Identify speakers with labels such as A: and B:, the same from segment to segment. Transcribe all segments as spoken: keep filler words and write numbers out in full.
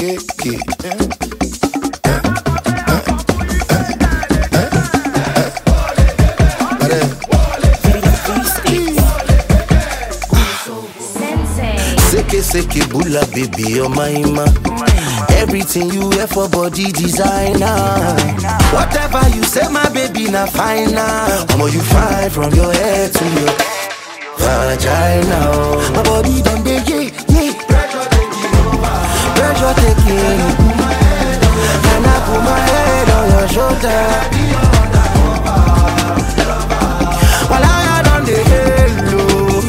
A: yeah, yeah. Seke seke bula baby, oh my ma. Everything you wear for body designer. Whatever you say, my baby, na fine now. Omo, you fine from your head to your vagina. My body done dey yeah, yeah. Pressure taking over. Pressure taking. And I put my head on your shoulder. While I done dey hello.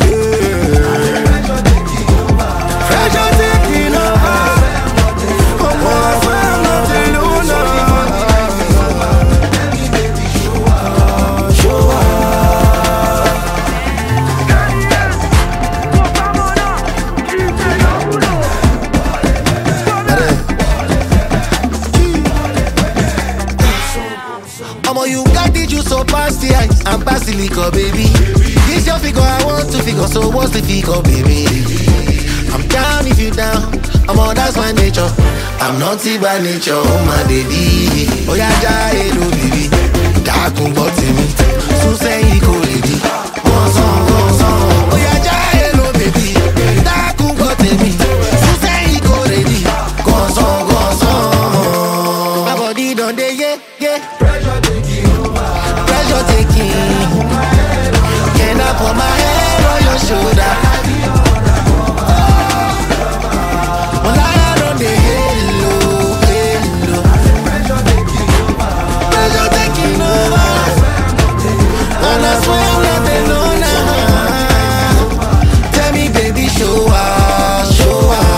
A: Omo, you got the juice so past the ice and past the liquor, baby. This your figure, I want to figure, so what's the figure, baby? I'm down if you down, omo, that's my nature. I'm naughty by nature, oh my baby. Oh yeah, ja, hello, baby. Dakun got me, so say he go lady. One song, one song. Oh yeah, ja, hello, baby. Dakun got me, so say he go lady. One song, one song. My body done dey yeah, yeah. Pressure taking. Can I put my head on your shoulder? Well, I don't dey hello, hello. Pressure taking over. And I swear I'm not alone now. Tell me, baby, show her, show her.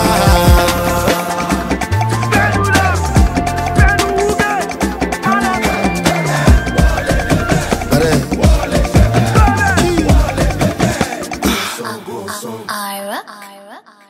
B: Ira, Ira.